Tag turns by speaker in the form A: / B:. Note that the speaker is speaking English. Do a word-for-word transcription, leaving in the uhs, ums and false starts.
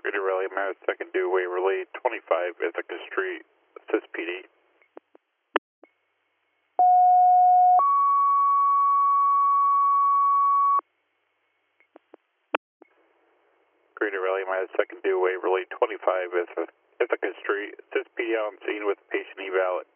A: Greater Raleigh, Mass, second due Waverly, twenty-five Ithaca Street, assist P D. Greater Raleigh, Mass, second due Waverly, twenty-five Ithaca Street, assist P D on scene with patient eval at